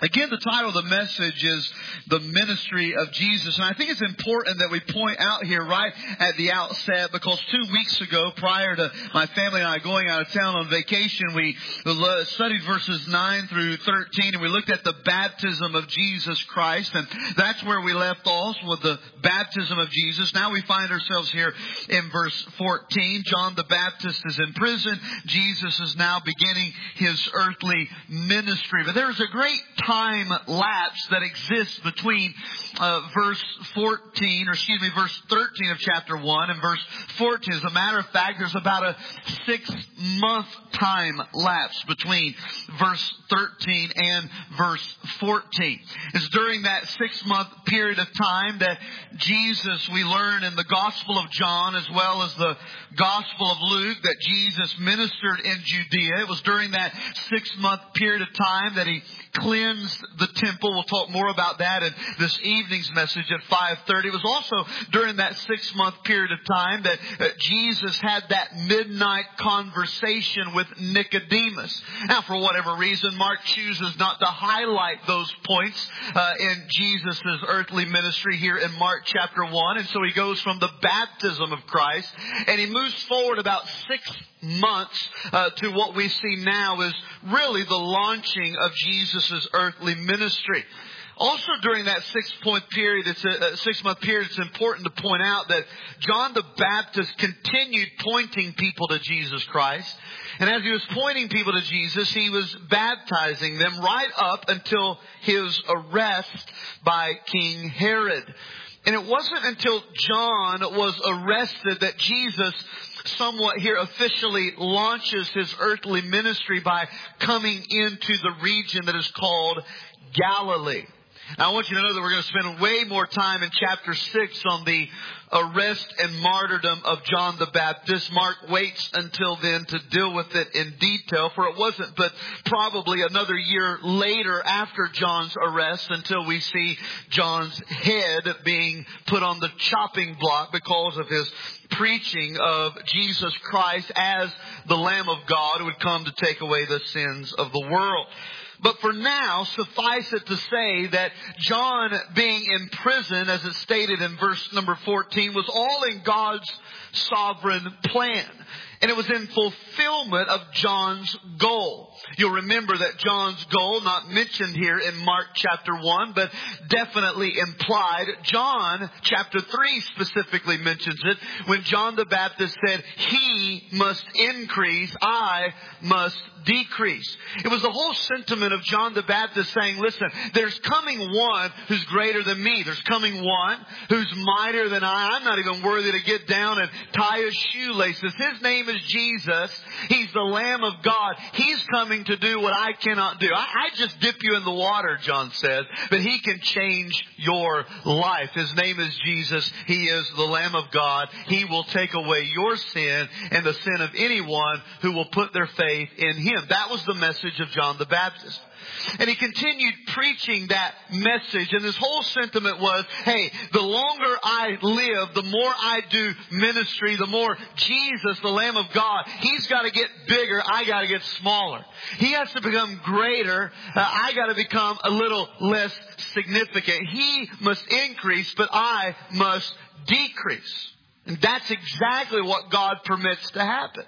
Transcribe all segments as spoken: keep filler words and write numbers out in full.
Again, the title of the message is The Ministry of Jesus. And I think it's important that we point out here right at the outset, because two weeks ago, prior to my family and I going out of town on vacation, we studied verses nine through thirteen, and we looked at the baptism of Jesus Christ. And that's where we left off, with the baptism of Jesus. Now we find ourselves here in verse fourteen. John the Baptist is in prison. Jesus is now beginning his earthly ministry. But there is a great time time lapse that exists between uh, verse fourteen, or excuse me, verse thirteen of chapter one and verse fourteen. As a matter of fact, there's about a six-month time lapse between verse thirteen and verse fourteen. It's during that six-month period of time that Jesus, we learn in the Gospel of John as well as the Gospel of Luke, that Jesus ministered in Judea. It was during that six-month period of time that He cleansed the temple. We'll talk more about that in this evening's message at five thirty. It was also during that six-month period of time that uh, Jesus had that midnight conversation with Nicodemus. Now, for whatever reason, Mark chooses not to highlight those points uh, in Jesus' earthly ministry here in Mark chapter one. And so he goes from the baptism of Christ, and he moves forward about six months uh, to what we see now is really the launching of Jesus' earthly ministry. Also during that six-point period, it's a, a six-month period, it's important to point out that John the Baptist continued pointing people to Jesus Christ. And as he was pointing people to Jesus, he was baptizing them right up until his arrest by King Herod. And it wasn't until John was arrested that Jesus somewhat here officially launches his earthly ministry by coming into the region that is called Galilee. Now, I want you to know that we're going to spend way more time in chapter six on the arrest and martyrdom of John the Baptist. Mark waits until then to deal with it in detail, for it wasn't but probably another year later after John's arrest until we see John's head being put on the chopping block because of his preaching of Jesus Christ as the Lamb of God who would come to take away the sins of the world. But for now, suffice it to say that John being in prison, as it's stated in verse number fourteen, was all in God's sovereign plan. And it was in fulfillment of John's goal. You'll remember that John's goal, not mentioned here in Mark chapter one, but definitely implied. John chapter three specifically mentions it when John the Baptist said, "He must increase, I must decrease." It was the whole sentiment of John the Baptist saying, listen, there's coming one who's greater than me. There's coming one who's mightier than I. I'm not even worthy to get down and tie his shoelaces. His name is Jesus. He's the Lamb of God. He's coming to do what I cannot do. I, I just dip you in the water, John says, but He can change your life. His name is Jesus. He is the Lamb of God. He will take away your sin and the sin of anyone who will put their faith in Him. That was the message of John the Baptist. And he continued preaching that message. And his whole sentiment was, hey, the longer I live, the more I do ministry, the more Jesus, the Lamb of God, He's got to get bigger. I got to get smaller. He has to become greater. Uh, I got to become a little less significant. He must increase, but I must decrease. And that's exactly what God permits to happen.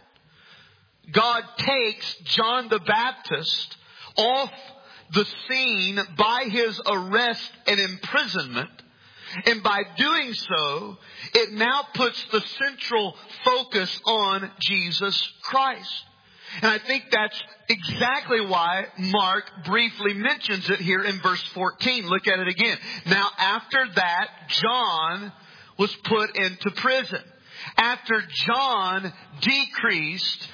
God takes John the Baptist off the scene by his arrest and imprisonment. And by doing so, it now puts the central focus on Jesus Christ. And I think that's exactly why Mark briefly mentions it here in verse fourteen. Look at it again. Now, after that, John was put into prison. After John decreased,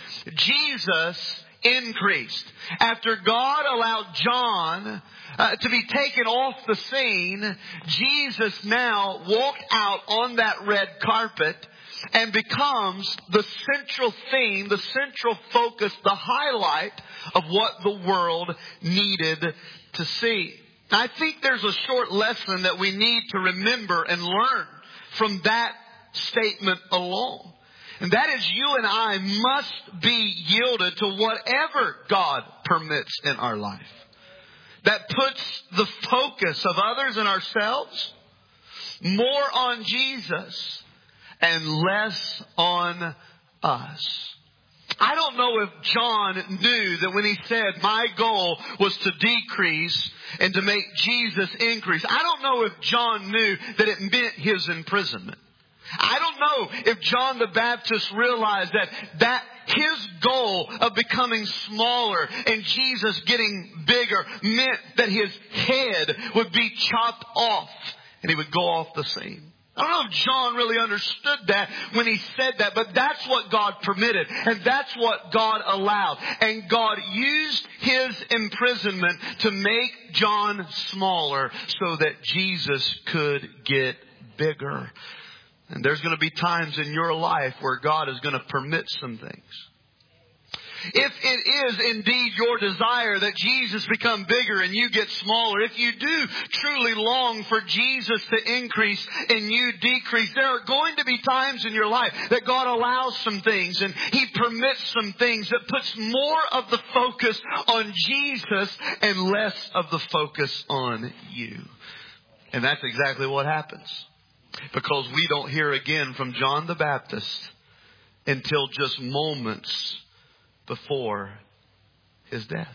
Jesus increased. After God allowed John uh, to be taken off the scene, Jesus now walked out on that red carpet and becomes the central theme, the central focus, the highlight of what the world needed to see. I think there's a short lesson that we need to remember and learn from that statement alone. And that is, you and I must be yielded to whatever God permits in our life. that puts the focus of others and ourselves more on Jesus and less on us. I don't know if John knew that when he said, my goal was to decrease and to make Jesus increase. I don't know if John knew that it meant his imprisonment. I don't know if John the Baptist realized that, that his goal of becoming smaller and Jesus getting bigger meant that his head would be chopped off and he would go off the scene. I don't know if John really understood that when he said that, but that's what God permitted and that's what God allowed. And God used his imprisonment to make John smaller so that Jesus could get bigger. And there's going to be times in your life where God is going to permit some things. If it is indeed your desire that Jesus become bigger and you get smaller, if you do truly long for Jesus to increase and you decrease, there are going to be times in your life that God allows some things and He permits some things that puts more of the focus on Jesus and less of the focus on you. And that's exactly what happens. Because we don't hear again from John the Baptist until just moments before his death.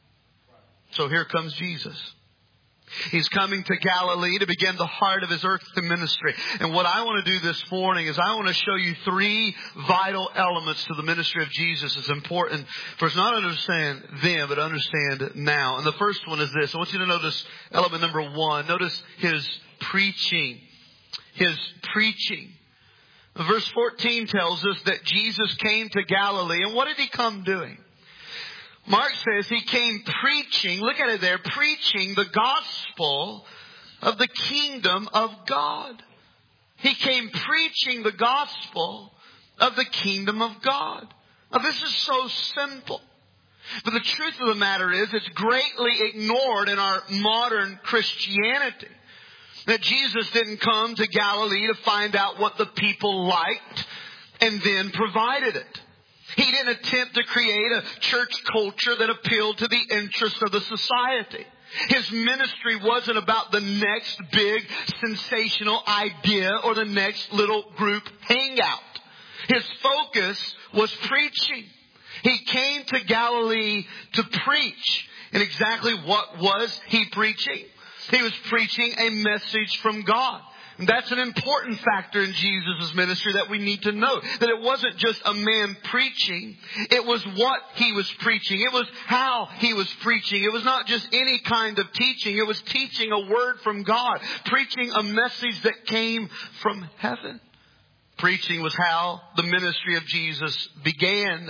So here comes Jesus. He's coming to Galilee to begin the heart of his earthly ministry. And what I want to do this morning is I want to show you three vital elements to the ministry of Jesus. It's important for us not to understand then, but understand now. And the first one is this. I want you to notice element number one. Notice his preaching. His preaching. Verse fourteen tells us that Jesus came to Galilee. And what did He come doing? Mark says He came preaching, look at it there, preaching the gospel of the kingdom of God. He came preaching the gospel of the kingdom of God. Now this is so simple. But the truth of the matter is it's greatly ignored in our modern Christianity. That Jesus didn't come to Galilee to find out what the people liked and then provided it. He didn't attempt to create a church culture that appealed to the interests of the society. His ministry wasn't about the next big sensational idea or the next little group hangout. His focus was preaching. He came to Galilee to preach. And exactly what was He preaching? He was preaching a message from God. And that's an important factor in Jesus' ministry that we need to know. That it wasn't just a man preaching. It was what he was preaching. It was how he was preaching. It was not just any kind of teaching. It was teaching a word from God. Preaching a message that came from heaven. Preaching was how the ministry of Jesus began.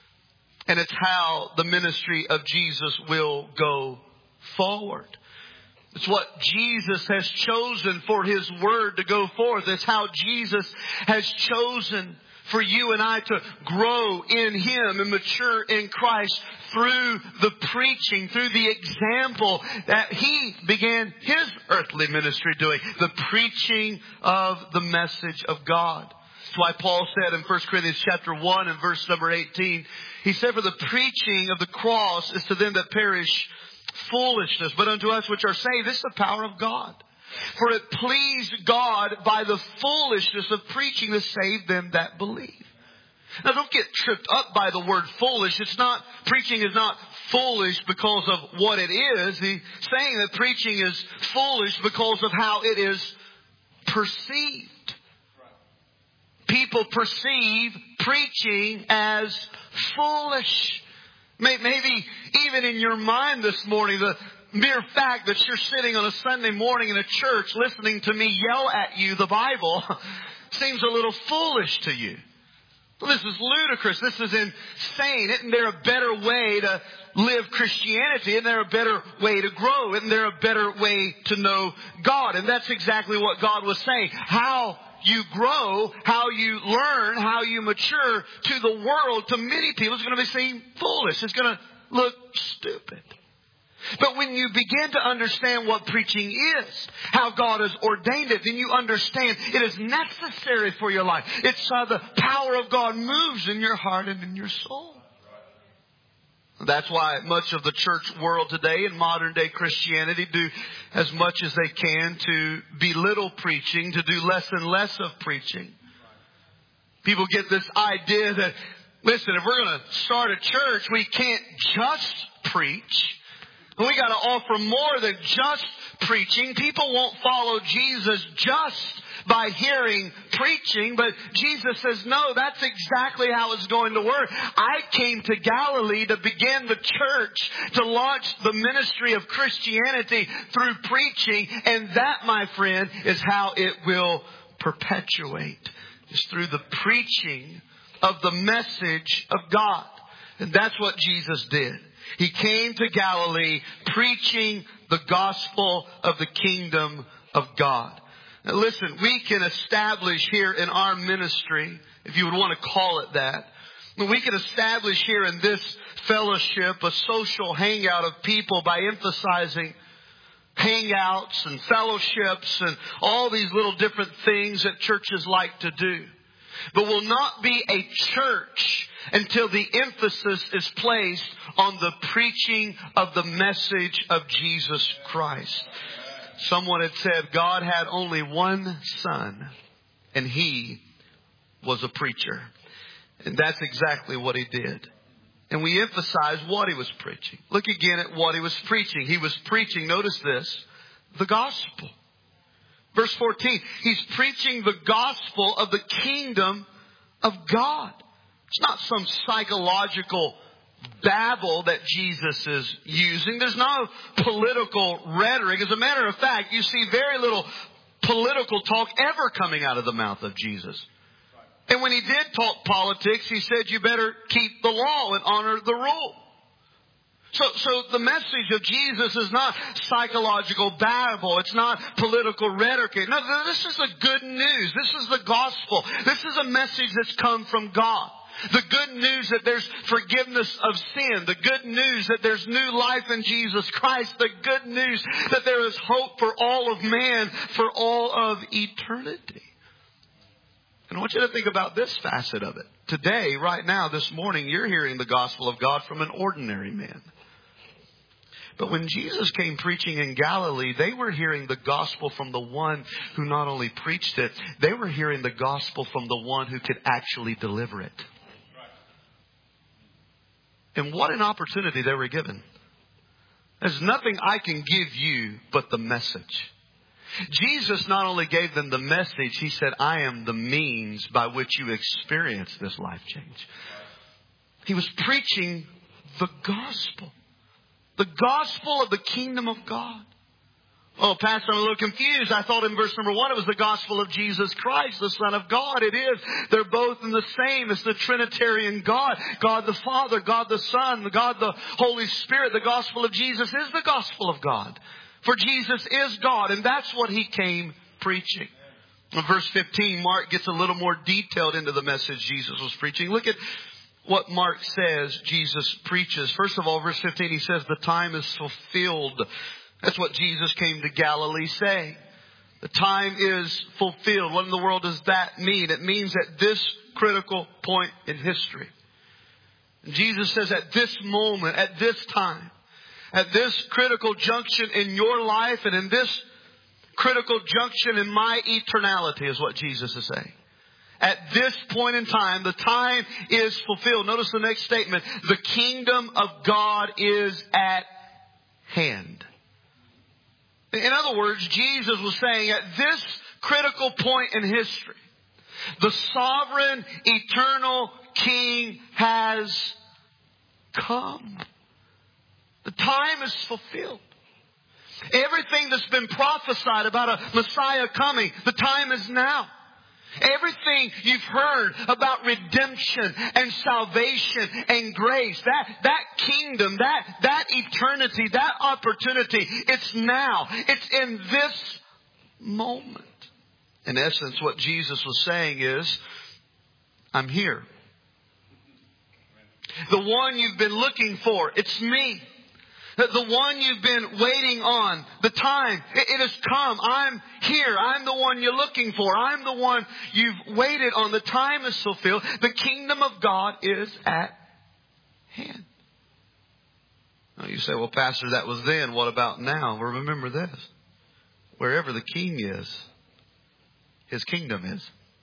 And it's how the ministry of Jesus will go forward. It's what Jesus has chosen for His word to go forth. It's how Jesus has chosen for you and I to grow in Him and mature in Christ through the preaching, through the example that He began His earthly ministry doing. The preaching of the message of God. That's why Paul said in First Corinthians chapter one and verse number eighteen, he said, for the preaching of the cross is to them that perish foolishness, but unto us which are saved, this is the power of God. For it pleased God by the foolishness of preaching to save them that believe. Now don't get tripped up by the word foolish. It's not, preaching is not foolish because of what it is. He's saying that preaching is foolish because of how it is perceived. People perceive preaching as foolish. Maybe even in your mind this morning, the mere fact that you're sitting on a Sunday morning in a church listening to me yell at you the Bible seems a little foolish to you. Well, this is ludicrous. This is insane. Isn't there a better way to live Christianity? Isn't there a better way to grow? Isn't there a better way to know God? And that's exactly what God was saying. How you grow, how you learn, how you mature to the world, to many people, it's going to be seen foolish. It's going to look stupid. But when you begin to understand what preaching is, how God has ordained it, then you understand it is necessary for your life. It's how the power of God moves in your heart and in your soul. That's why much of the church world today and modern day Christianity do as much as they can to belittle preaching, to do less and less of preaching. People get this idea that, listen, if we're going to start a church, we can't just preach. We got to offer more than just preaching. People won't follow Jesus just by hearing preaching, but Jesus says, no, that's exactly how it's going to work. I came to Galilee to begin the church, to launch the ministry of Christianity through preaching, and that, my friend, is how it will perpetuate. It's through the preaching of the message of God. And that's what Jesus did. He came to Galilee preaching the gospel of the kingdom of God. Now listen, we can establish here in our ministry, if you would want to call it that, we can establish here in this fellowship a social hangout of people by emphasizing hangouts and fellowships and all these little different things that churches like to do. But will not be a church until the emphasis is placed on the preaching of the message of Jesus Christ. Someone had said God had only one son, and he was a preacher. And that's exactly what he did. And we emphasize what he was preaching. Look again at what he was preaching. He was preaching, notice this, the gospel. Verse fourteen, he's preaching the gospel of the kingdom of God. It's not some psychological babble that Jesus is using. There's no political rhetoric. As a matter of fact, you see very little political talk ever coming out of the mouth of Jesus. And when he did talk politics, he said, you better keep the law and honor the rule. So, so the message of Jesus is not psychological babble. It's not political rhetoric. No, this is the good news. This is the gospel. This is a message that's come from God. The good news that there's forgiveness of sin. The good news that there's new life in Jesus Christ. The good news that there is hope for all of man, for all of eternity. And I want you to think about this facet of it. Today, right now, this morning, you're hearing the gospel of God from an ordinary man. But when Jesus came preaching in Galilee, they were hearing the gospel from the one who not only preached it, they were hearing the gospel from the one who could actually deliver it. And what an opportunity they were given. There's nothing I can give you but the message. Jesus not only gave them the message, he said, I am the means by which you experience this life change. He was preaching the gospel. The gospel of the kingdom of God. Oh, Pastor, I'm a little confused. I thought in verse number one it was the gospel of Jesus Christ, the Son of God. It is. They're both in the same. It's the Trinitarian God. God the Father, God the Son, God the Holy Spirit. The gospel of Jesus is the gospel of God. For Jesus is God, and that's what he came preaching. In verse fifteen, Mark gets a little more detailed into the message Jesus was preaching. Look at what Mark says Jesus preaches. First of all, verse fifteen, he says, the time is fulfilled. That's what Jesus came to Galilee saying. The time is fulfilled. What in the world does that mean? It means at this critical point in history. And Jesus says at this moment, at this time, at this critical junction in your life and in this critical junction in my eternality is what Jesus is saying. At this point in time, the time is fulfilled. Notice the next statement. The kingdom of God is at hand. In other words, Jesus was saying at this critical point in history, the sovereign, eternal King has come. The time is fulfilled. Everything that's been prophesied about a Messiah coming, the time is now. Everything you've heard about redemption and salvation and grace, that, that kingdom, that, that eternity, that opportunity, it's now. It's in this moment. In essence, what Jesus was saying is, I'm here. The one you've been looking for, it's me. The one you've been waiting on, the time, it, it has come. I'm here. I'm the one you're looking for. I'm the one you've waited on. The time is fulfilled. The kingdom of God is at hand. Now you say, well, Pastor, that was then. What about now? Well, remember this. Wherever the king is, his kingdom is.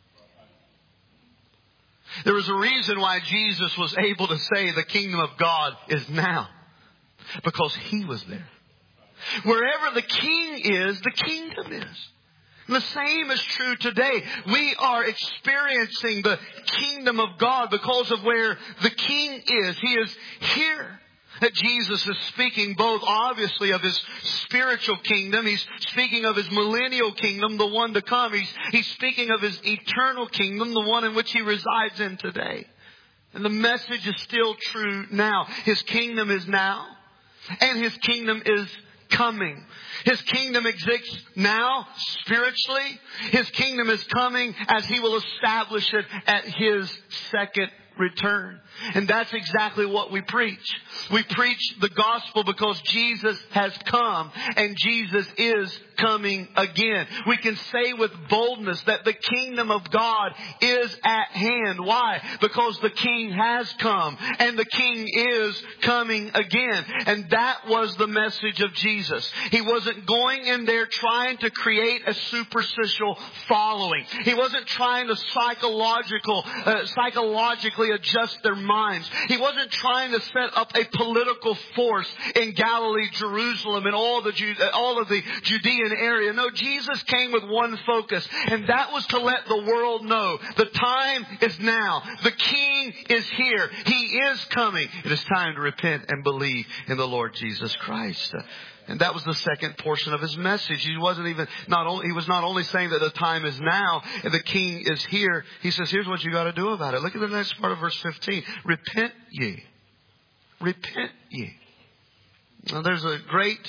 There was a reason why Jesus was able to say the kingdom of God is now. Because he was there. Wherever the king is, the kingdom is. And the same is true today. We are experiencing the kingdom of God because of where the king is. He is here. That Jesus is speaking both obviously of his spiritual kingdom. He's speaking of his millennial kingdom, the one to come. He's, he's speaking of his eternal kingdom, the one in which he resides in today. And the message is still true now. His kingdom is now. And his kingdom is coming. His kingdom exists now spiritually. His kingdom is coming as he will establish it at his second return. And that's exactly what we preach. We preach the gospel because Jesus has come and Jesus is coming again. We can say with boldness that the kingdom of God is at hand. Why? Because the king has come and the king is coming again. And that was the message of Jesus. He wasn't going in there trying to create a superficial following. He wasn't trying to psychological, uh, psychologically adjust their minds. He wasn't trying to set up a political force in Galilee, Jerusalem, and all the Ju- all of the Judean area. No, Jesus came with one focus, and that was to let the world know the time is now. The King is here. He is coming. It is time to repent and believe in the Lord Jesus Christ. And that was the second portion of his message. He wasn't even not only he was not only saying that the time is now and the king is here. He says, here's what you got to do about it. Look at the next part of verse fifteen. Repent ye. Repent ye. Now there's a great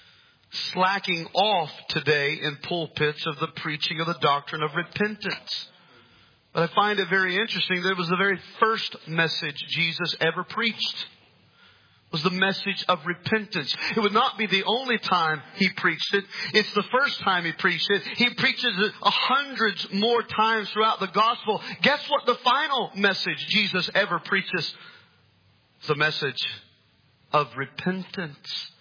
slacking off today in pulpits of the preaching of the doctrine of repentance. But I find it very interesting that it was the very first message Jesus ever preached. Was the message of repentance. It would not be the only time he preached it. It's the first time he preached it. He preaches it a hundreds more times throughout the gospel. Guess what the final message Jesus ever preaches? It's the message of repentance.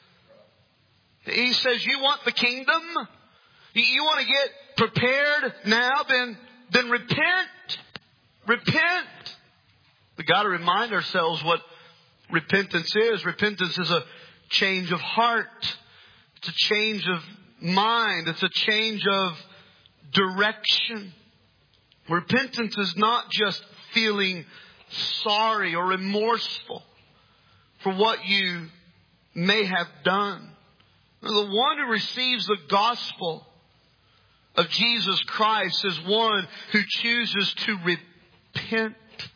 He says, you want the kingdom? You want to get prepared now? Then, then repent. Repent. We've got to remind ourselves what repentance is. Repentance is a change of heart. It's a change of mind. It's a change of direction. Repentance is not just feeling sorry or remorseful for what you may have done. The one who receives the gospel of Jesus Christ is one who chooses to repent.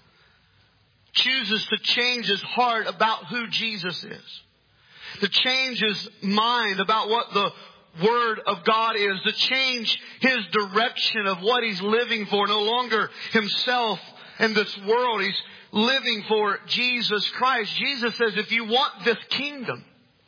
Chooses to change his heart about who Jesus is. To change his mind about what the Word of God is. To change his direction of what he's living for. No longer himself and this world. He's living for Jesus Christ. Jesus says, if you want this kingdom,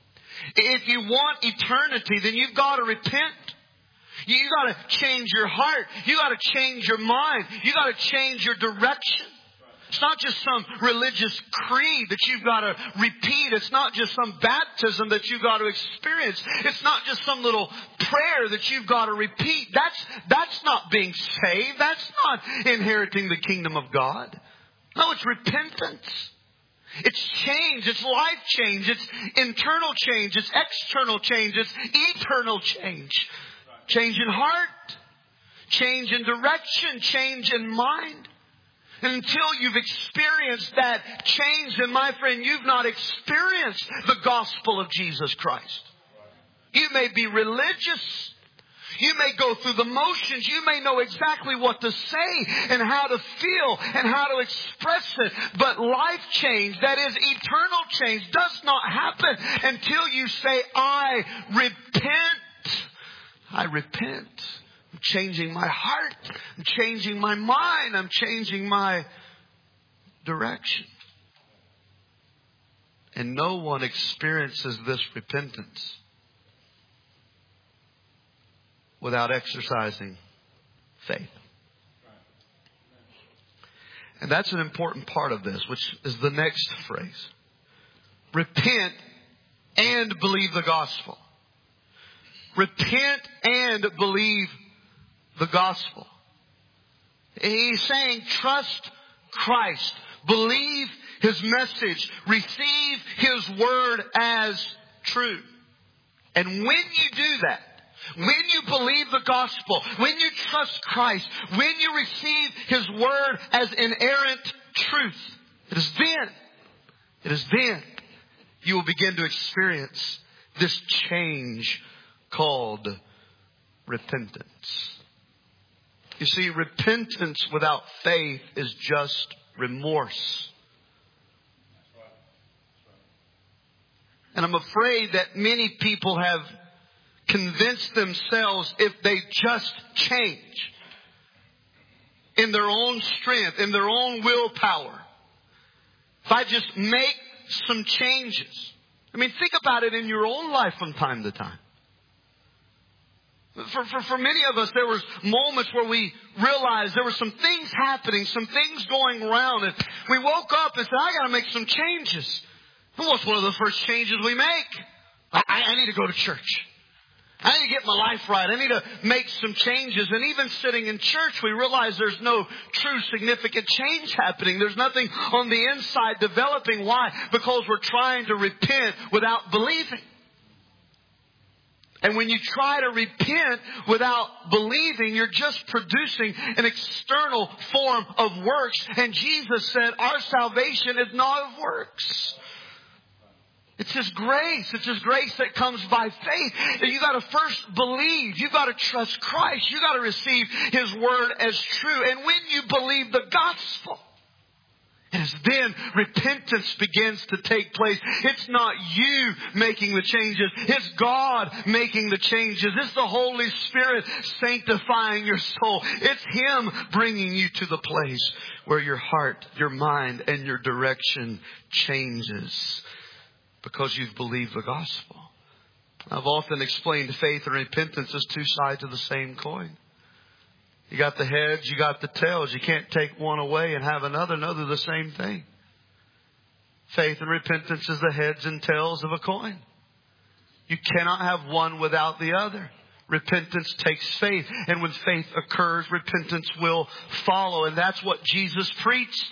if you want eternity, then you've got to repent. You got to change your heart. You got to change your mind. You got to change your direction. It's not just some religious creed that you've got to repeat. It's not just some baptism that you've got to experience. It's not just some little prayer that you've got to repeat. That's, that's not being saved. That's not inheriting the kingdom of God. No, it's repentance. It's change. It's life change. It's internal change. It's external change. It's eternal change. Change in heart. Change in direction. Change in mind. And until you've experienced that change, then my friend, you've not experienced the gospel of Jesus Christ. You may be religious. You may go through the motions. You may know exactly what to say and how to feel and how to express it. But life change, that is eternal change, does not happen until you say, I repent. I repent. I'm changing my heart. I'm changing my mind. I'm changing my direction. And no one experiences this repentance without exercising faith. And that's an important part of this, which is the next phrase. Repent and believe the gospel. Repent and believe the gospel. He's saying trust Christ. Believe His message. Receive His word as true. And when you do that, when you believe the gospel, when you trust Christ, when you receive His word as inerrant truth, it is then, it is then you will begin to experience this change called repentance. You see, repentance without faith is just remorse. And I'm afraid that many people have convinced themselves if they just change in their own strength, in their own willpower, if I just make some changes. I mean, think about it in your own life from time to time. For, for, for many of us, there was moments where we realized there were some things happening, some things going around, and we woke up and said, I got to make some changes. And what's one of the first changes we make? I, I need to go to church. I need to get my life right. I need to make some changes. And even sitting in church, we realize there's no true significant change happening. There's nothing on the inside developing. Why? Because we're trying to repent without believing. And when you try to repent without believing, you're just producing an external form of works. And Jesus said our salvation is not of works. It's His grace. It's His grace that comes by faith. And you got to first believe. You got to trust Christ. You got to receive His word as true. And when you believe the gospel, it is then repentance begins to take place. It's not you making the changes. It's God making the changes. It's the Holy Spirit sanctifying your soul. It's Him bringing you to the place where your heart, your mind, and your direction changes because you've believed the gospel. I've often explained faith and repentance as two sides of the same coin. You got the heads, you got the tails. You can't take one away and have another. No, they're the same thing. Faith and repentance is the heads and tails of a coin. You cannot have one without the other. Repentance takes faith. And when faith occurs, repentance will follow. And that's what Jesus preached.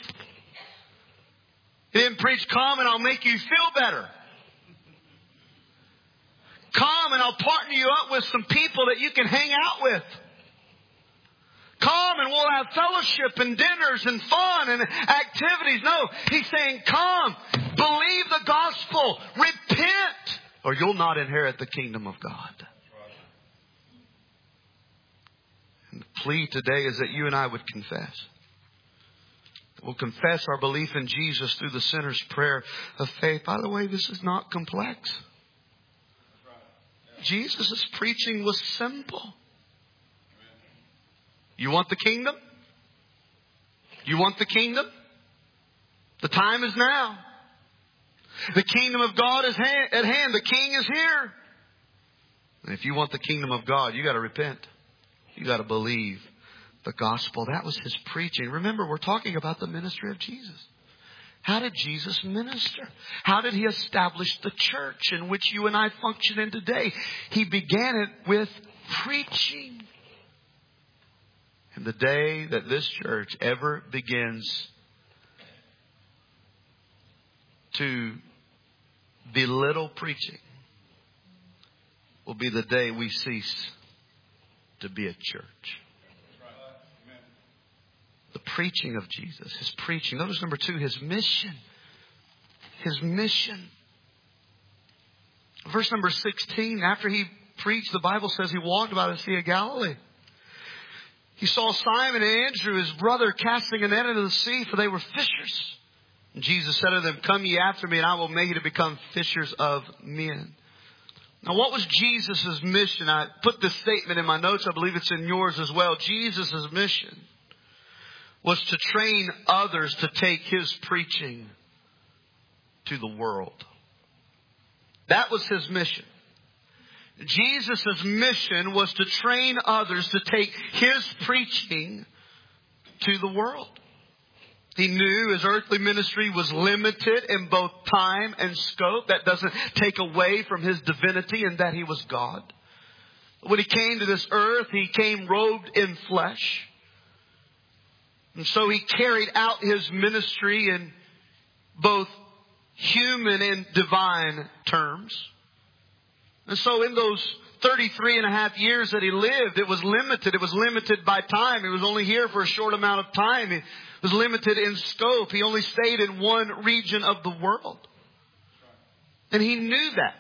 He didn't preach, come and I'll make you feel better. Come and I'll partner you up with some people that you can hang out with. Come and we'll have fellowship and dinners and fun and activities. No, He's saying, come, believe the gospel, repent, or you'll not inherit the kingdom of God. And the plea today is that you and I would confess. We'll confess our belief in Jesus through the sinner's prayer of faith. By the way, this is not complex. Jesus' preaching was simple. You want the kingdom? You want the kingdom? The time is now. The kingdom of God is at hand. The King is here. And if you want the kingdom of God, you got to repent. You got to believe the gospel. That was His preaching. Remember, we're talking about the ministry of Jesus. How did Jesus minister? How did He establish the church in which you and I function in today? He began it with preaching. And the day that this church ever begins to belittle preaching will be the day we cease to be a church. The preaching of Jesus, His preaching. Notice number two, His mission. His mission. Verse number sixteen, after He preached, the Bible says He walked about the Sea of Galilee. He saw Simon and Andrew, his brother, casting a net into the sea, for they were fishers. And Jesus said to them, come ye after me, and I will make you to become fishers of men. Now, what was Jesus' mission? I put this statement in my notes. I believe it's in yours as well. Jesus' mission was to train others to take His preaching to the world. That was His mission. Jesus' mission was to train others to take His preaching to the world. He knew his earthly ministry was limited in both time and scope. That doesn't take away from his divinity and that he was God. When he came to this earth, he came robed in flesh. And so he carried out his ministry in both human and divine terms. And so in those thirty-three and a half years that he lived, it was limited. It was limited by time. He was only here for a short amount of time. It was limited in scope. He only stayed in one region of the world. And he knew that.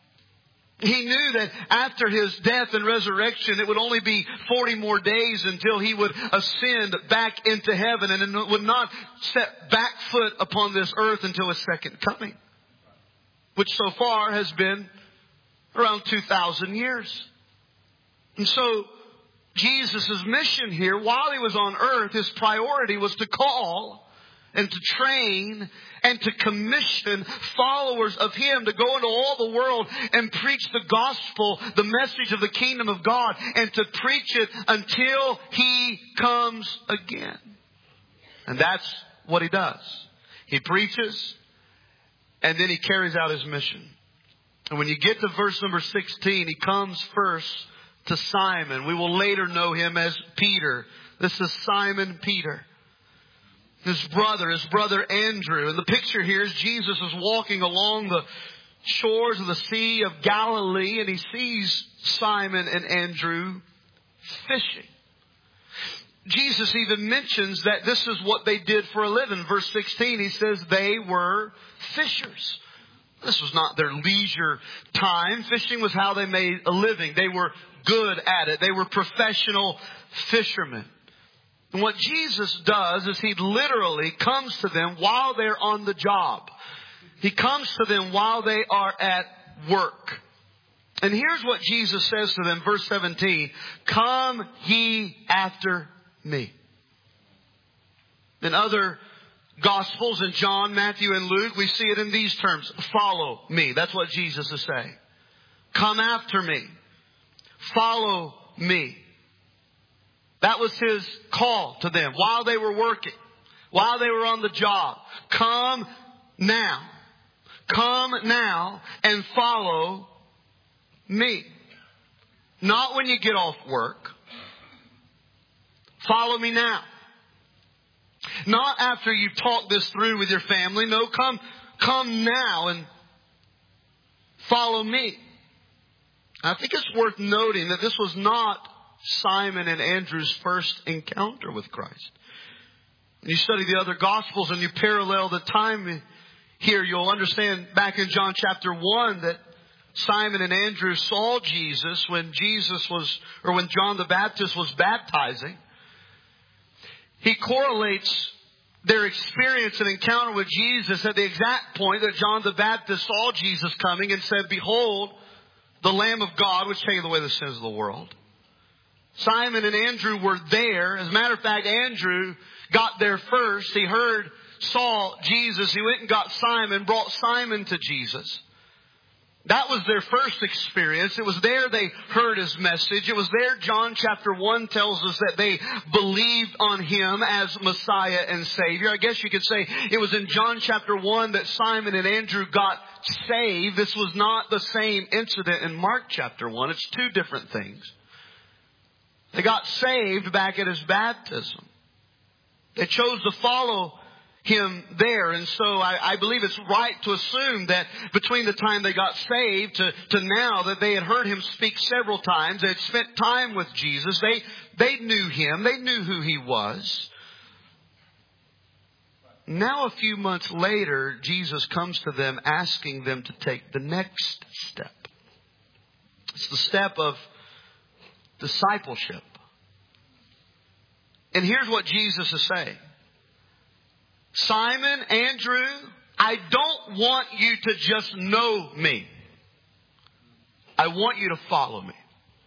He knew that after his death and resurrection, it would only be forty more days until he would ascend back into heaven and would not set back foot upon this earth until his second coming, which so far has been around two thousand years. And so Jesus' mission here, while he was on earth, his priority was to call and to train and to commission followers of him to go into all the world and preach the gospel, the message of the kingdom of God, and to preach it until he comes again. And that's what he does. He preaches and then he carries out his mission. And when you get to verse number sixteen, he comes first to Simon. We will later know him as Peter. This is Simon Peter. His brother, his brother Andrew. And the picture here is Jesus is walking along the shores of the Sea of Galilee, and he sees Simon and Andrew fishing. Jesus even mentions that this is what they did for a living. Verse sixteen, he says they were fishers. This was not their leisure time. Fishing was how they made a living. They were good at it. They were professional fishermen. And what Jesus does is he literally comes to them while they're on the job. He comes to them while they are at work. And here's what Jesus says to them, verse seventeen. Come ye after me. In other Gospels, in John, Matthew, and Luke, we see it in these terms. Follow me. That's what Jesus is saying. Come after me. Follow me. That was his call to them while they were working, while they were on the job. Come now. Come now and follow me. Not when you get off work. Follow me now. Not after you talk this through with your family. No, come, come now and follow me. I think it's worth noting that this was not Simon and Andrew's first encounter with Christ. When you study the other Gospels and you parallel the time here, you'll understand back in John chapter one that Simon and Andrew saw Jesus when Jesus was, or when John the Baptist was baptizing. He correlates their experience and encounter with Jesus at the exact point that John the Baptist saw Jesus coming and said, Behold, the Lamb of God, which taketh away the sins of the world. Simon and Andrew were there. As a matter of fact, Andrew got there first. He heard, saw Jesus. He went and got Simon, brought Simon to Jesus. That was their first experience. It was there they heard his message. It was there John chapter one tells us that they believed on him as Messiah and Savior. I guess you could say it was in John chapter one that Simon and Andrew got saved. This was not the same incident in Mark chapter one. It's two different things. They got saved back at his baptism. They chose to follow him there. And so I, I believe it's right to assume that between the time they got saved to, to now that they had heard him speak several times, they had spent time with Jesus. They, they knew him. They knew who he was. Now a few months later, Jesus comes to them asking them to take the next step. It's the step of discipleship. And here's what Jesus is saying. Simon, Andrew, I don't want you to just know me. I want you to follow me.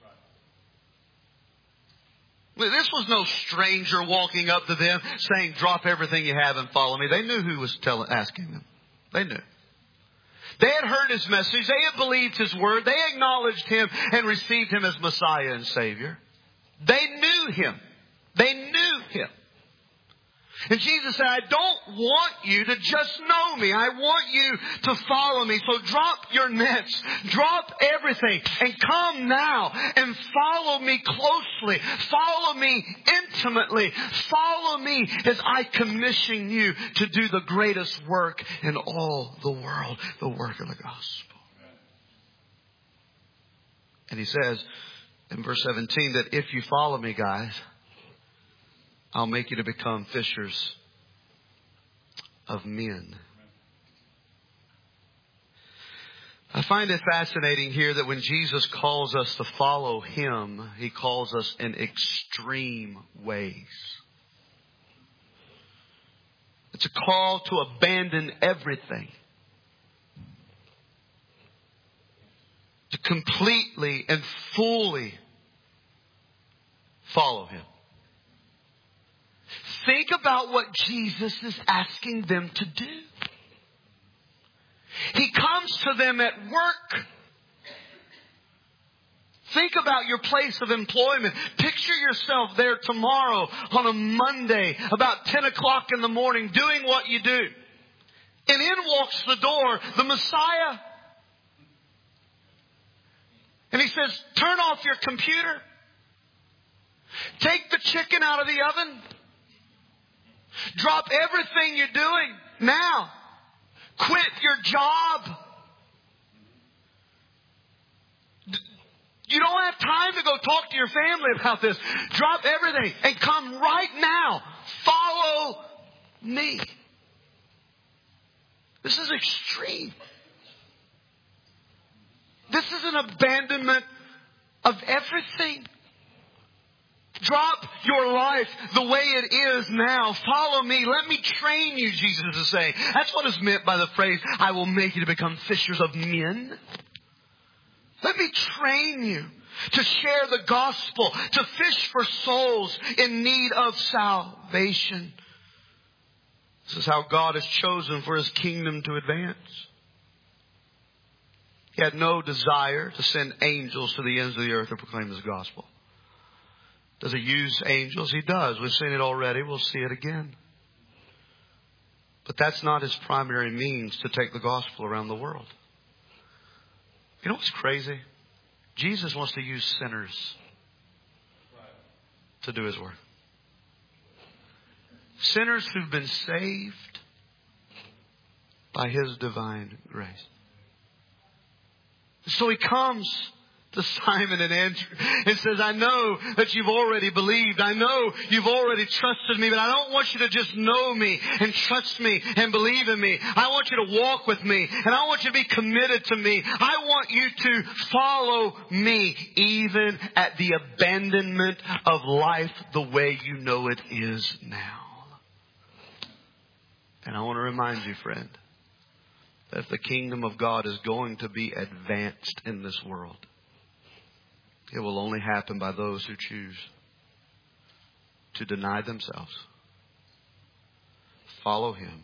This was no stranger walking up to them saying, drop everything you have and follow me. They knew who was telling, asking them. They knew. They had heard his message. They had believed his word. They acknowledged him and received him as Messiah and Savior. They knew him. They knew him. And Jesus said, I don't want you to just know me. I want you to follow me. So drop your nets. Drop everything. And come now and follow me closely. Follow me intimately. Follow me as I commission you to do the greatest work in all the world. The work of the gospel. And he says in verse seventeen that if you follow me, guys, I'll make you to become fishers of men. I find it fascinating here that when Jesus calls us to follow Him, He calls us in extreme ways. It's a call to abandon everything. To completely and fully follow Him. Think about what Jesus is asking them to do. He comes to them at work. Think about your place of employment. Picture yourself there tomorrow on a Monday about ten o'clock in the morning doing what you do. And in walks the door, the Messiah. And He says, turn off your computer. Take the chicken out of the oven. Drop everything you're doing now. Quit your job. You don't have time to go talk to your family about this. Drop everything and come right now. Follow me. This is extreme. This is an abandonment of everything. Drop your life the way it is now. Follow me. Let me train you, Jesus is saying. That's what is meant by the phrase, I will make you to become fishers of men. Let me train you to share the gospel, to fish for souls in need of salvation. This is how God has chosen for His kingdom to advance. He had no desire to send angels to the ends of the earth to proclaim His gospel. Does He use angels? He does. We've seen it already. We'll see it again. But that's not His primary means to take the gospel around the world. You know what's crazy? Jesus wants to use sinners to do His work. Sinners who've been saved by His divine grace. So He comes to Simon and Andrew and says, I know that you've already believed. I know you've already trusted me, but I don't want you to just know me and trust me and believe in me. I want you to walk with me and I want you to be committed to me. I want you to follow me even at the abandonment of life the way you know it is now. And I want to remind you, friend, that if the kingdom of God is going to be advanced in this world, it will only happen by those who choose to deny themselves, follow Him,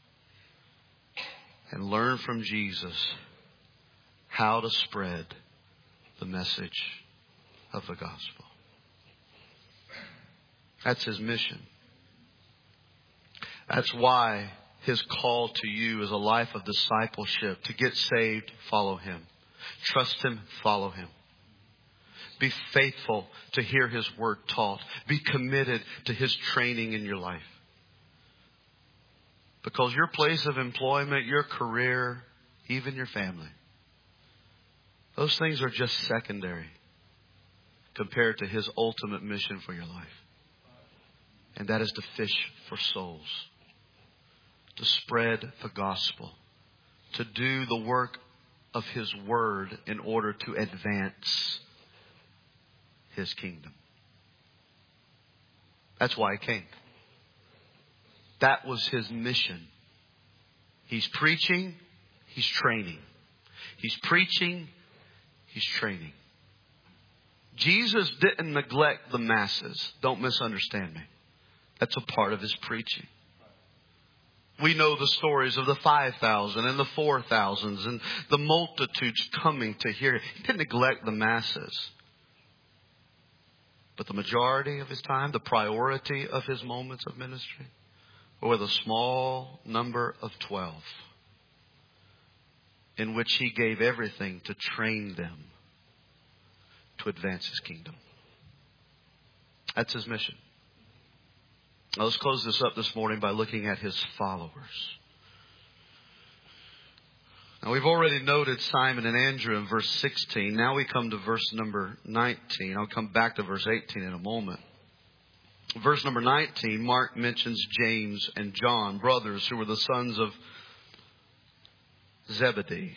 and learn from Jesus how to spread the message of the gospel. That's His mission. That's why His call to you is a life of discipleship. To get saved, follow Him. Trust Him, follow Him. Be faithful to hear His word taught. Be committed to His training in your life. Because your place of employment, your career, even your family, those things are just secondary compared to His ultimate mission for your life. And that is to fish for souls. To spread the gospel. To do the work of His word in order to advance His kingdom. That's why He came. That was His mission. He's preaching, He's training. He's preaching, He's training. Jesus didn't neglect the masses. Don't misunderstand me. That's a part of His preaching. We know the stories of the five thousand and the four thousands and the multitudes coming to hear. He didn't neglect the masses. But the majority of His time, the priority of His moments of ministry but with a small number of twelve, in which He gave everything to train them to advance His kingdom. That's His mission. Now let's close this up this morning by looking at His followers. Now we've already noted Simon and Andrew in verse sixteen. Now we come to verse number nineteen. I'll come back to verse eighteen in a moment. Verse number nineteen, Mark mentions James and John, brothers who were the sons of Zebedee.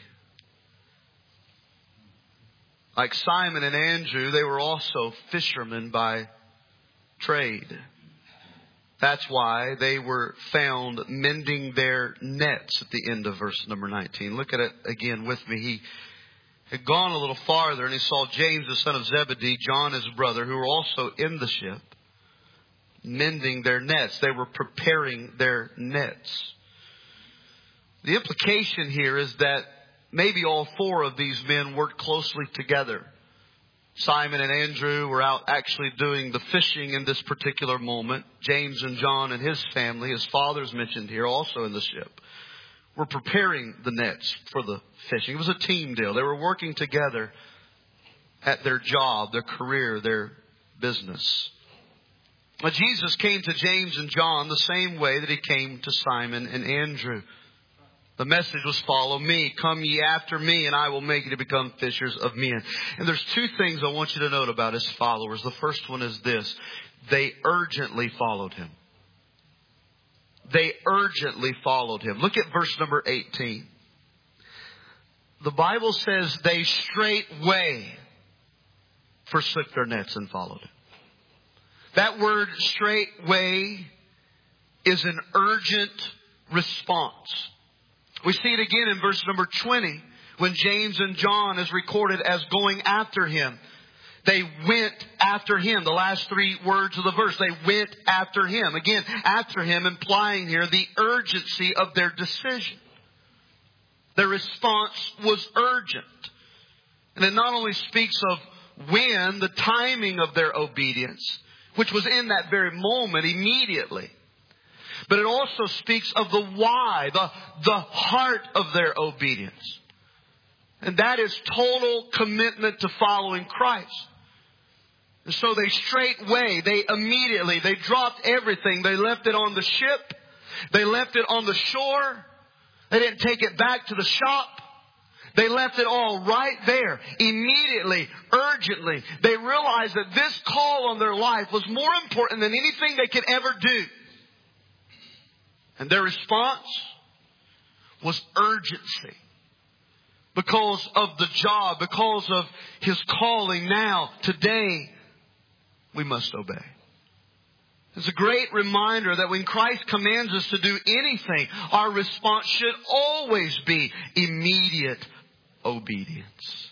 Like Simon and Andrew, they were also fishermen by trade. That's why they were found mending their nets at the end of verse number nineteen. Look at it again with me. He had gone a little farther and he saw James, the son of Zebedee, John his brother, who were also in the ship, mending their nets. They were preparing their nets. The implication here is that maybe all four of these men worked closely together. Simon and Andrew were out actually doing the fishing in this particular moment. James and John and his family, his father's mentioned here, also in the ship, were preparing the nets for the fishing. It was a team deal. They were working together at their job, their career, their business. Now, Jesus came to James and John the same way that He came to Simon and Andrew. The message was, follow me. Come ye after me, and I will make you to become fishers of men. And there's two things I want you to note about His followers. The first one is this. They urgently followed Him. They urgently followed Him. Look at verse number eighteen. The Bible says they straightway forsook their nets and followed Him. That word straightway is an urgent response. We see it again in verse number twenty when James and John is recorded as going after Him. They went after Him. The last three words of the verse. They went after Him. Again, after Him, implying here the urgency of their decision. Their response was urgent. And it not only speaks of when, the timing of their obedience, which was in that very moment, immediately. But it also speaks of the why, the, the heart of their obedience. And that is total commitment to following Christ. And so they straightway, they immediately, they dropped everything. They left it on the ship. They left it on the shore. They didn't take it back to the shop. They left it all right there, immediately, urgently. They realized that this call on their life was more important than anything they could ever do. And their response was urgency. Because of the job, because of His calling now, today, we must obey. It's a great reminder that when Christ commands us to do anything, our response should always be immediate obedience.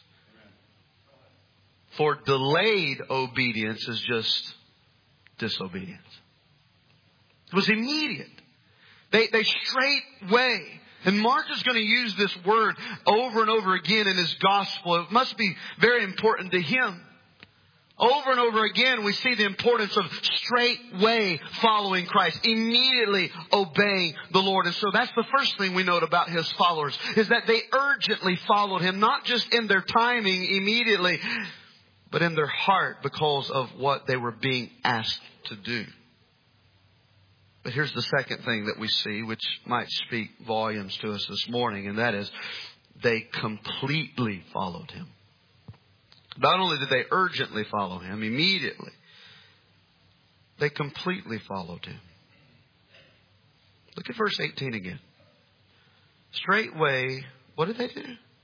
For delayed obedience is just disobedience. It was immediate. They, they straightway, and Mark is going to use this word over and over again in his gospel. It must be very important to him. Over and over again, we see the importance of straightway following Christ, immediately obeying the Lord. And so that's the first thing we note about His followers, is that they urgently followed Him, not just in their timing immediately, but in their heart because of what they were being asked to do. But here's the second thing that we see, which might speak volumes to us this morning, and that is they completely followed Him. Not only did they urgently follow Him immediately, they completely followed Him. Look at verse eighteen again. Straightway, what did they do?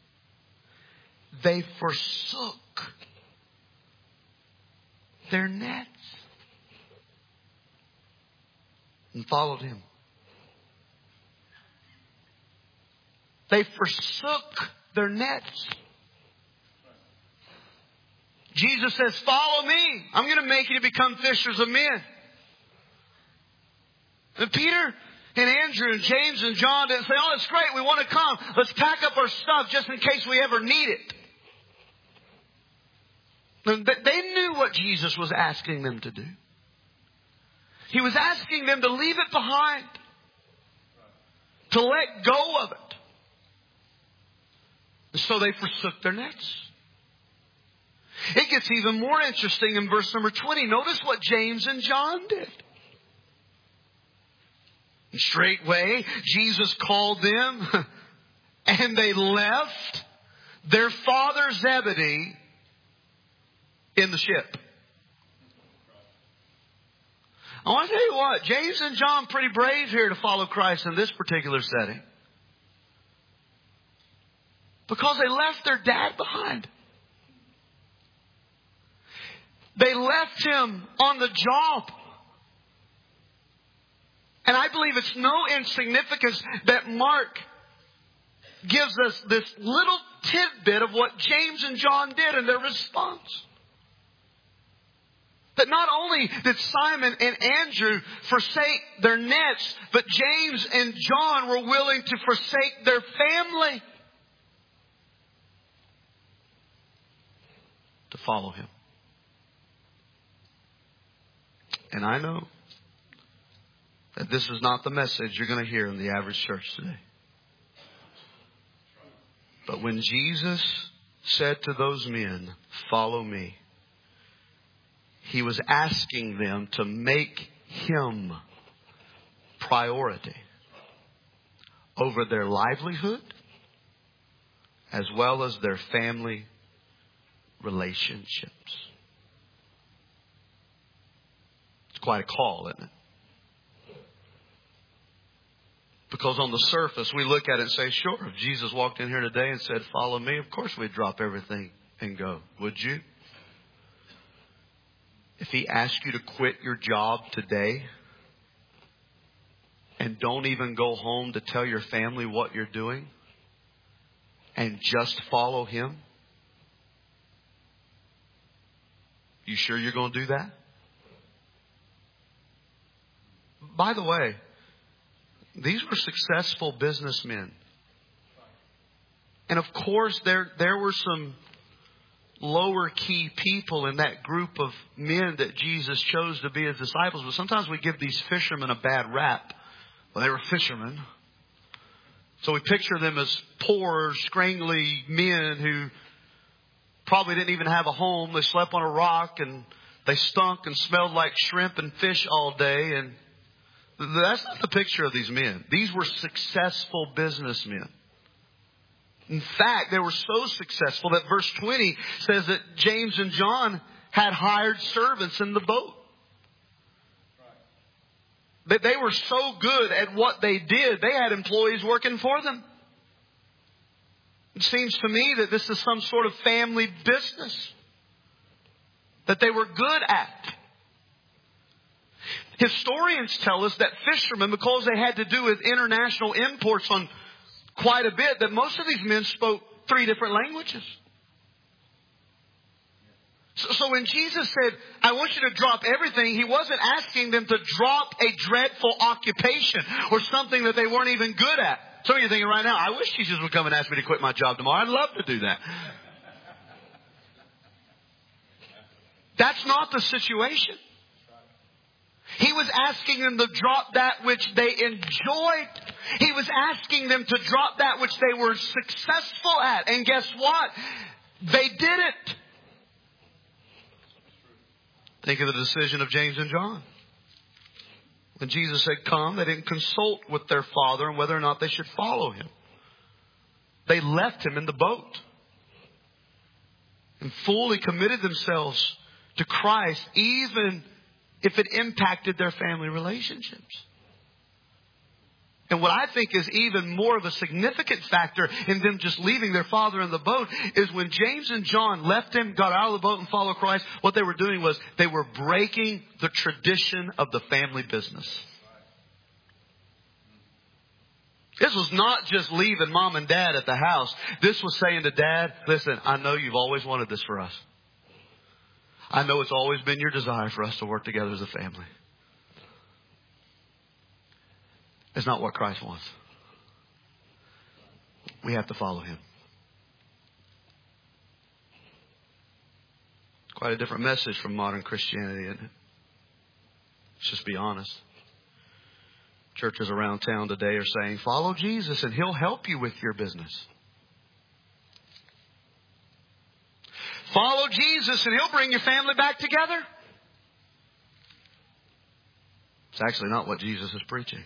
They forsook their nets and followed Him. They forsook their nets. Jesus says, follow me. I'm going to make you to become fishers of men. And Peter and Andrew and James and John didn't say, oh, it's great. We want to come. Let's pack up our stuff just in case we ever need it. And they knew what Jesus was asking them to do. He was asking them to leave it behind. to let go of it. And so they forsook their nets. It gets even more interesting in verse number twenty. Notice what James and John did. And straightway, Jesus called them, and they left their father Zebedee in the ship. I want to tell you what, James and John pretty brave here to follow Christ in this particular setting. Because they left their dad behind. They left him on the job. And I believe it's no insignificance that Mark gives us this little tidbit of what James and John did in their response. That not only did Simon and Andrew forsake their nets, but James and John were willing to forsake their family to follow him. And I know that this is not the message you're going to hear in the average church today. But when Jesus said to those men, "Follow me," He was asking them to make Him priority over their livelihood as well as their family relationships. It's quite a call, isn't it? Because on the surface, we look at it and say, sure, if Jesus walked in here today and said, "Follow me," of course we'd drop everything and go. Would you? If He asked you to quit your job today and don't even go home to tell your family what you're doing and just follow Him, you sure you're going to do that? By the way, these were successful businessmen. And of course, there, there were some lower key people in that group of men that Jesus chose to be His disciples. But sometimes we give these fishermen a bad rap. Well, they were fishermen. So we picture them as poor, scrangly men who probably didn't even have a home. They slept on a rock and they stunk and smelled like shrimp and fish all day. And that's not the picture of these men. These were successful businessmen. In fact, they were so successful that verse twenty says that James and John had hired servants in the boat. That they were so good at what they did, they had employees working for them. It seems to me that this is some sort of family business that they were good at. Historians tell us that fishermen, because they had to do with international imports on quite a bit, that most of these men spoke three different languages. So, so when Jesus said, "I want you to drop everything," He wasn't asking them to drop a dreadful occupation or something that they weren't even good at. Some of you are thinking right now, "I wish Jesus would come and ask me to quit my job tomorrow. I'd love to do that." That's not the situation. He was asking them to drop that which they enjoyed. He was asking them to drop that which they were successful at. And guess what? They did it. Think of the decision of James and John. When Jesus said, "Come," they didn't consult with their father on whether or not they should follow Him. They left Him in the boat and fully committed themselves to Christ, even if it impacted their family relationships. And what I think is even more of a significant factor in them just leaving their father in the boat is when James and John left him, got out of the boat and followed Christ, what they were doing was they were breaking the tradition of the family business. This was not just leaving mom and dad at the house. This was saying to Dad, "Listen, I know you've always wanted this for us. I know it's always been your desire for us to work together as a family. It's not what Christ wants. We have to follow Him." Quite a different message from modern Christianity, isn't it? Let's just be honest. Churches around town today are saying, follow Jesus and He'll help you with your business. Follow Jesus and He'll bring your family back together. It's actually not what Jesus is preaching.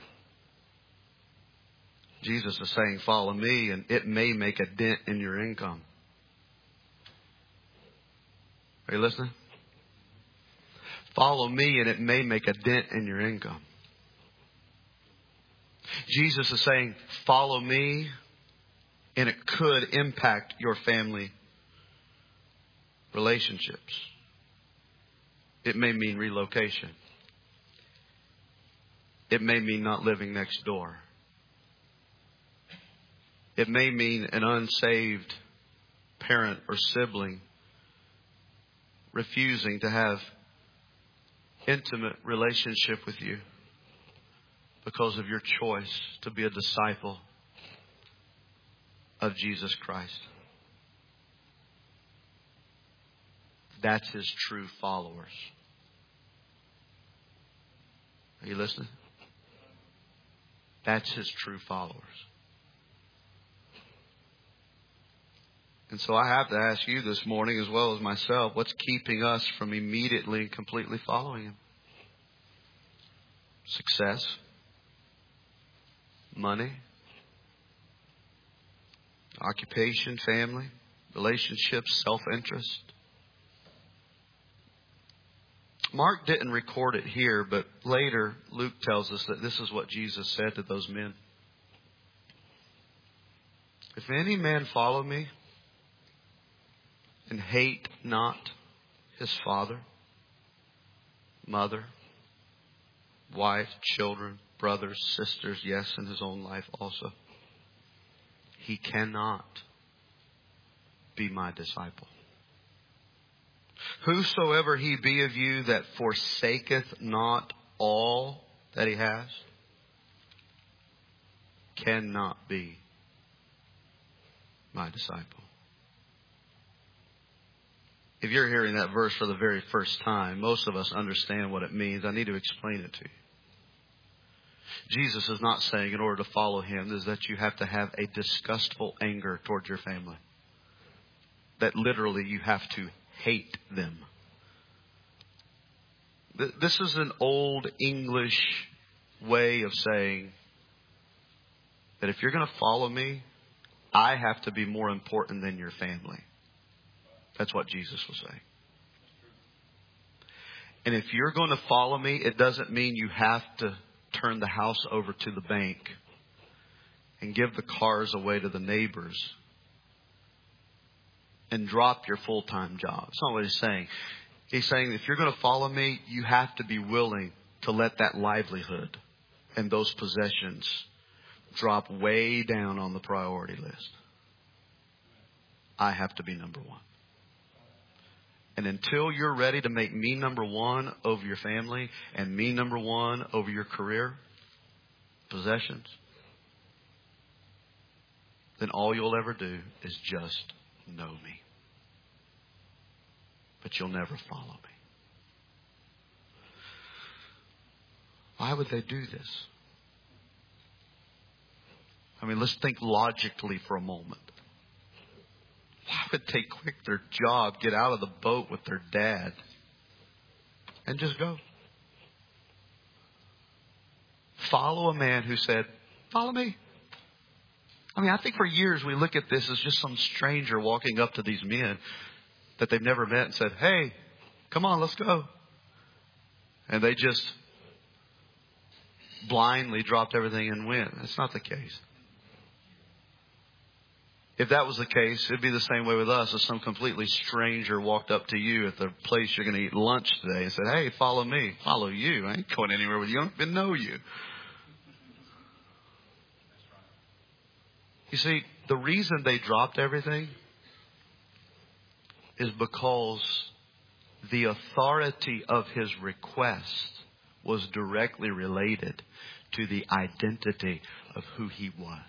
Jesus is saying, follow me and it may make a dent in your income. Are you listening? Follow me and it may make a dent in your income. Jesus is saying, follow me and it could impact your family relationships. It may mean relocation. It may mean not living next door. It may mean an unsaved parent or sibling refusing to have intimate relationship with you because of your choice to be a disciple of Jesus Christ. That's His true followers. Are you listening? That's His true followers. And so I have to ask you this morning as well as myself, what's keeping us from immediately and completely following Him? Success? Money? Occupation? Family? Relationships? Self-interest? Mark didn't record it here, but later Luke tells us that this is what Jesus said to those men. If any man follow me and hate not his father, mother, wife, children, brothers, sisters, yes, and his own life also, he cannot be my disciple. Whosoever he be of you that forsaketh not all that he has, cannot be my disciple. If you're hearing that verse for the very first time, most of us understand what it means. I need to explain it to you. Jesus is not saying in order to follow Him is that you have to have a disgustful anger towards your family. That literally you have to hate them. This is an old English way of saying that if you're going to follow me, I have to be more important than your family. That's what Jesus was saying. And if you're going to follow me, it doesn't mean you have to turn the house over to the bank and give the cars away to the neighbors and drop your full-time job. That's not what He's saying. He's saying if you're going to follow me, you have to be willing to let that livelihood and those possessions drop way down on the priority list. I have to be number one. And until you're ready to make me number one over your family and me number one over your career, possessions, then all you'll ever do is just know me. But you'll never follow me. Why would they do this? I mean, let's think logically for a moment. Why would they quit their job, get out of the boat with their dad, and just go? Follow a man who said, follow me. I mean, I think for years we look at this as just some stranger walking up to these men that they've never met and said, hey, come on, let's go. And they just blindly dropped everything and went. That's not the case. If that was the case, it'd be the same way with us. If some completely stranger walked up to you at the place you're going to eat lunch today and said, hey, follow me. Follow you. I ain't going anywhere with you. I don't even know you. You see, the reason they dropped everything is because the authority of his request was directly related to the identity of who he was.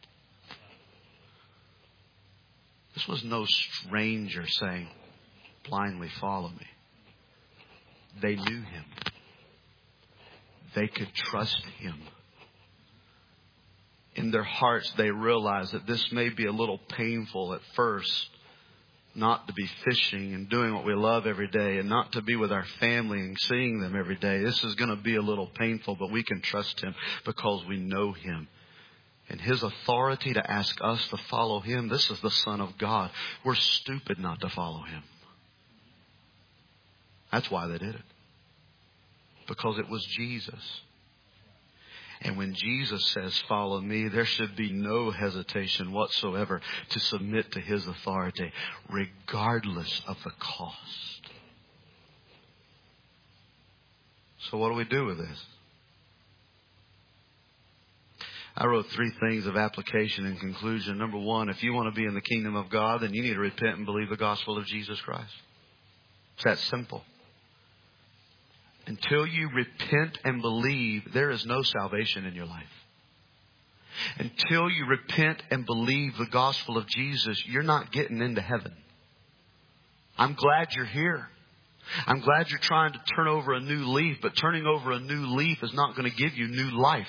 This was no stranger saying, blindly follow me. They knew him. They could trust him. in their hearts they realize that this may be a little painful at first, not to be fishing and doing what we love every day and not to be with our family and seeing them every day. This is going to be a little painful, but we can trust Him because we know Him. And His authority to ask us to follow Him, this is the Son of God. We're stupid not to follow Him. That's why they did it. Because it was Jesus. And when Jesus says, follow me, there should be no hesitation whatsoever to submit to His authority, regardless of the cost. So what do we do with this? I wrote three things of application and conclusion. Number one, if you want to be in the kingdom of God, then you need to repent and believe the gospel of Jesus Christ. It's that simple. Until you repent and believe, there is no salvation in your life. Until you repent and believe the gospel of Jesus, you're not getting into heaven. I'm glad you're here. I'm glad you're trying to turn over a new leaf, but turning over a new leaf is not going to give you new life.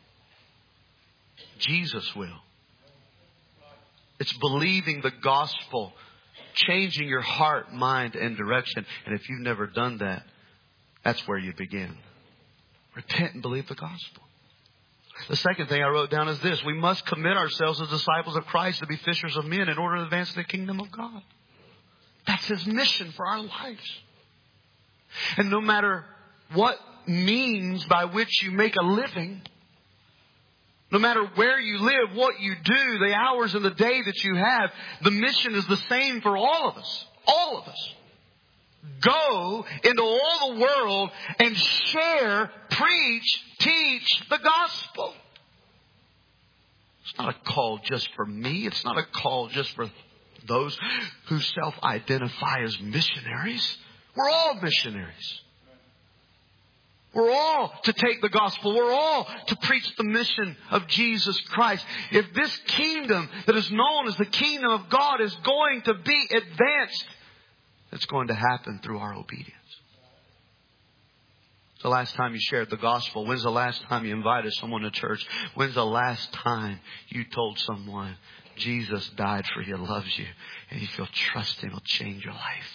Jesus will. It's believing the gospel, changing your heart, mind, and direction. And if you've never done that, that's where you begin. Repent and believe the gospel. The second thing I wrote down is this. We must commit ourselves as disciples of Christ to be fishers of men in order to advance the kingdom of God. That's His mission for our lives. And no matter what means by which you make a living, no matter where you live, what you do, the hours of the day that you have, the mission is the same for all of us. All of us. Go into all the world and share, preach, teach the gospel. It's not a call just for me. It's not a call just for those who self-identify as missionaries. We're all missionaries. We're all to take the gospel. We're all to preach the mission of Jesus Christ. If this kingdom that is known as the kingdom of God is going to be advanced, it's going to happen through our obedience. When's the last time you shared the gospel? When's the last time you invited someone to church? When's the last time you told someone Jesus died for you, loves you, and you feel trust Him will change your life?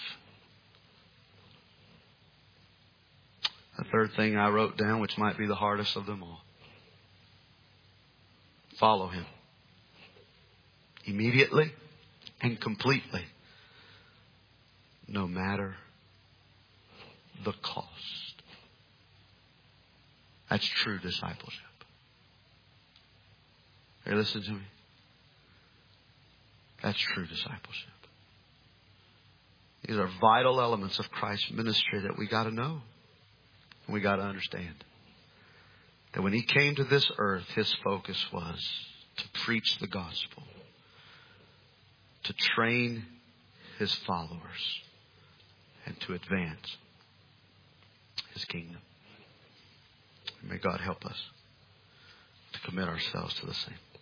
The third thing I wrote down, which might be the hardest of them all. Follow Him. Immediately and completely. No matter the cost. That's true discipleship. Hey, listen to me. That's true discipleship. These are vital elements of Christ's ministry that we got to know. And we got to understand. That when He came to this earth, His focus was to preach the gospel. To train His followers. And to advance His kingdom. May God help us to commit ourselves to the same.